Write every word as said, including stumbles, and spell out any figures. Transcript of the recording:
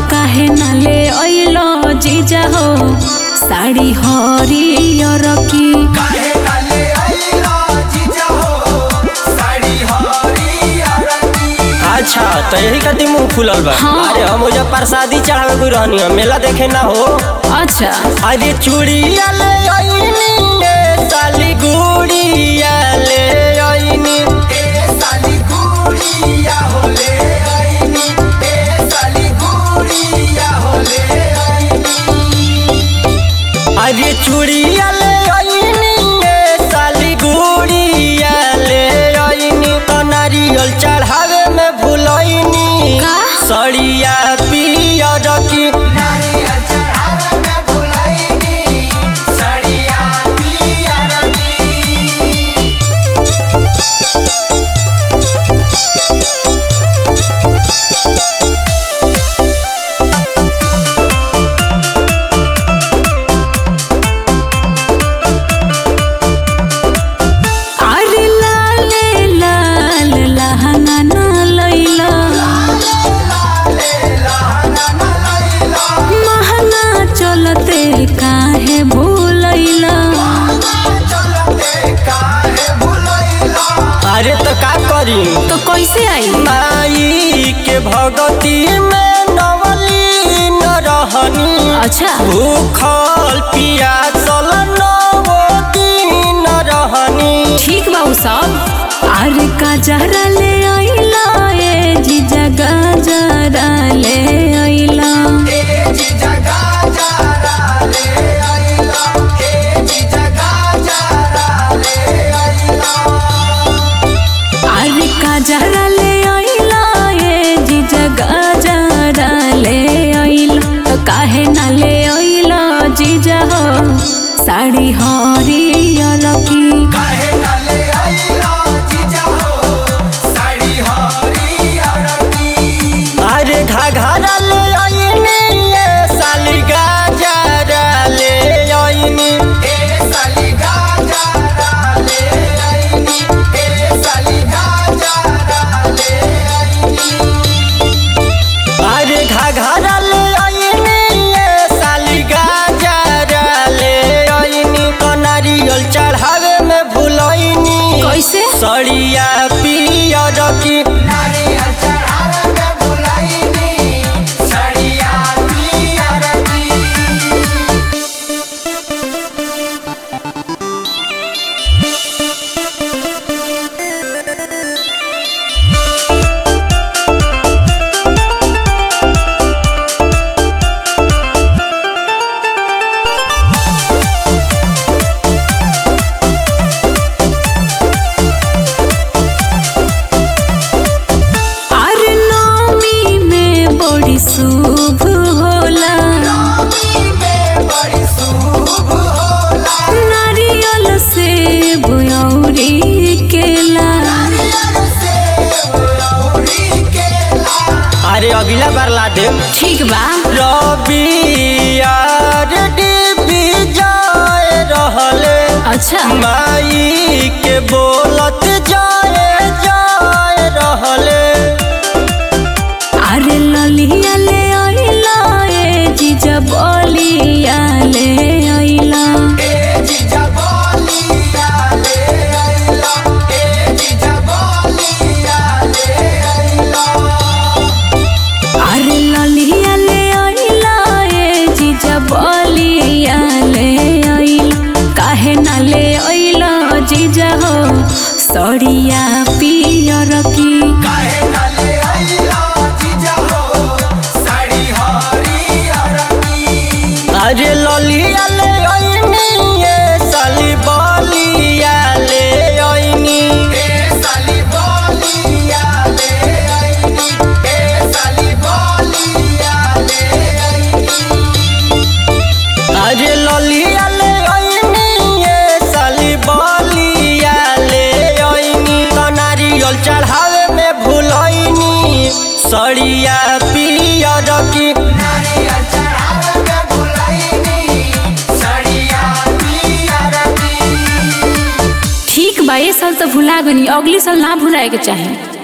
काहे ना ले अइलो जीजा हो साड़ी हरियर की। काहे ना ले अइलो जीजा हो साड़ी हरियर की। अच्छा तो यही खातिर मुँह फुलल बा। हाँ। अरे हम ओजा प्रसादी चढ़ावे कोई रहनी है, मेला देखे ना हो। अच्छा अरे चूड़िया ले आईनी ए साली गुड़िया ले आईनी ए साली गुड़िया हो ले आईनी ए साली गुड़िया हो ले आईनी। अरे चूड़िया ले आईनी ए साली गुड़िया ले आईनी तो नारियल चढ़ावे में भुलैनी का? सड़िया पियर की। नारियल चढ़ावे में भुलैनी सड़िया पियर की। अरे लाले लाल लहंगा ना लैला महंगा चलते काहे भूलैला। अरे तो का करी तो कैसे आई? माई के भगती में नवली न रहनी। अच्छा भूखल पियासल नौ दिन रहनी। ठीक बा उ सब। अरे गजरा ले अइला ए जीजा गजरा ले अइला। अरे गजरा ले अइला ए जीजा गजरा ले अइला तो काहे ना ले अइला जीजा हो साड़ी हरियर की। अरे घाघरा ले आईनी ए साली गाजरा ले आईनी। अरे घाघरा ले आईनी ए साली गाजरा ले आईनी तो नारियल चढ़ावे में भुलैनी कैसे? सड़िया पियर की। अरे नौमी में बड़ी शुभ होला नारियल से बुयौरी केला। अरे अगला बार ला दे। ठीक बा। रवि यार डिबी जाए रहले। अच्छा माई के बोलत जाए जाए रहले। अरे ललिया ले अइला ए जीजा बलिया ले अइला। अरे ललिया ले अइला ए जीजा बलिया ले अइला काहे ना ले अइला जीजा हो सड़िया पियर की। अरे ललिया ले आईनी ए साली बलिया ले आईनी। अरे ललिया ले आईनी ए साली बलिया ले आईनी तो नारियल चढ़ावे में भुलैनी सड़िया पियर की। ठीक बा ये साल तो भुला गनी, अगले साल ना भुलाए के चाही।